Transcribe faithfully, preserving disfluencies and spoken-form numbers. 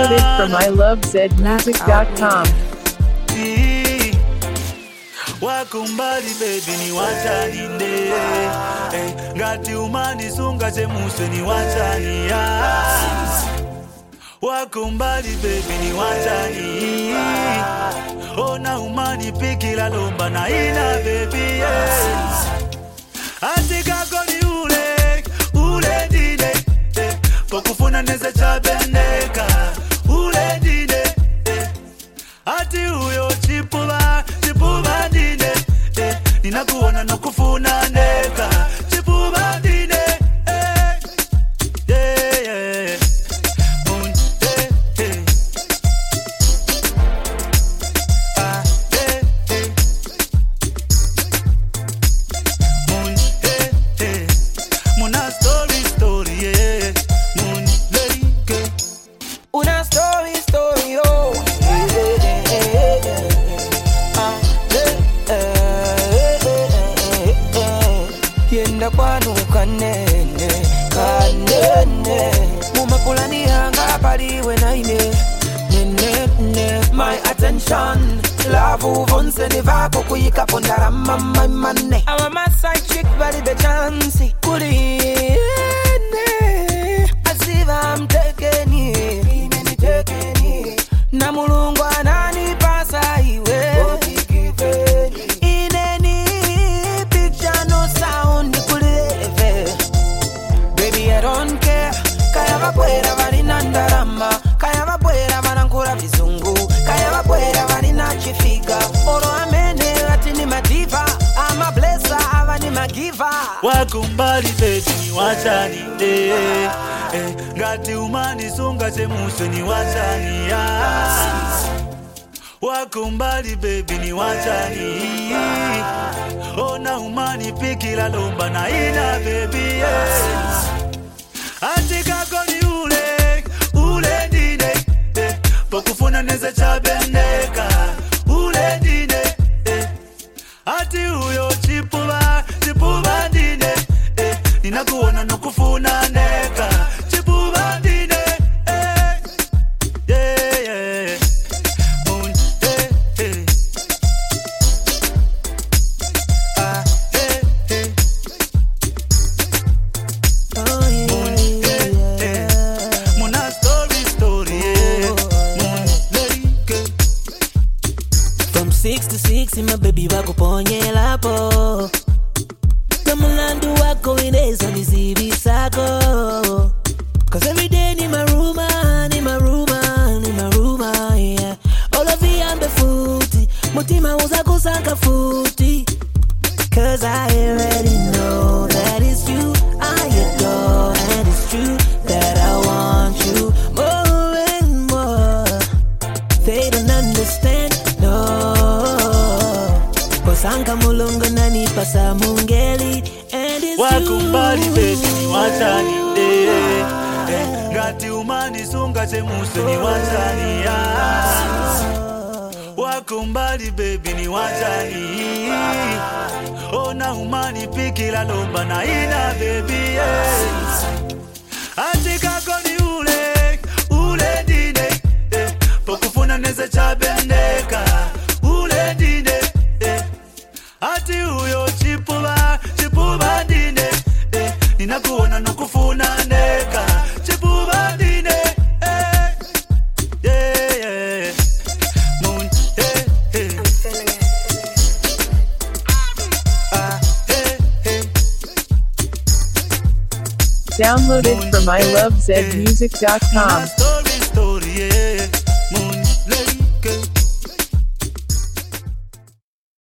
Downloaded from I love zed music dot com. Wakumbali baby ni watani nde eh, ngati umani sunga chemuse ni watani ya Wakumbali baby ni watani Ona umani pikila lomba na ina baby yeah. Atika koni ule, ule dine eh, pokufuna neze chabendeka Ule dine eh, ati uyo chipuba, chipuba dine eh, ninakuona no kufuna neka Chipuba dine eh, yeah, yeah. Un, eh, eh. Ah, eh, eh. Un, eh, eh. Muna story, story, yeah. Mun, leke. Una story, story, oh. Yeah, yeah, yeah, yeah. Ah, yeah, yeah, yeah, yeah. Yenda kwanu kanene, kanene. Mumapulani hanga paliwe na ine. Nene, ne, my attention. Love uvonse ni vako kuyika pondara mama mane. I'm a mad side chick, body the chance. Kuri, as if I'm taking it, taking it. Na mulungu anani pasa iwe. In any picture, no sound, nikuleve. Baby, I don't care. Kaya vapuera varina ndarama. Kaya vapuera vanankura vizungu. Kaya vapuera varina chifiga. Oro amene ati ni madiva. I'm a blesser, ava ni magiva. Wakumbali baby ni watani nde eh, ngati umani sunga chemuse ni watani ya Wakumbali baby ni watani Ona umani pikila lomba na ina baby yeah. Atika koni ule, ule dine eh, pokufuna neze chabendeka Ule dine eh, ati uyo chipuba, chipuba dine eh, ninakuona no kufuna neka Chipuba dine eh, yeah, yeah. Un, eh, eh. Ah, eh, eh. Oh, yeah, Un, eh, eh. Muna story, story, yeah. Mun, leke. From six to six, my baby wako ponye lapo. Kamulandu wako ineza nisibi sako. Cause every day ni maruma, ni maruma, ni maruma, yeah. All of you ambe futi, mutima uzako sanka futi. Cause I already know that it's you I adore. And it's true that I want you more and more. They don't understand, no. Kosanka mulungu nani pasa mungeli. And it's Wakumbali you. baby ni watani nde eh, ngati umani sunga chemuse ni watani ya Wakumbali baby ni watani Ona umani pikila lomba na ina baby yeah. Atika koni ule, ule dine eh, pokufuna neze chabendeka Ule dine eh, ati uyo chipuba, chipuba dine eh, ninakuona no kufuna neka Chipuba dine eh, yeah, yeah. Mun, eh, eh. Ah, eh, eh. Downloaded from I love zed music dot com. Story, story, yeah.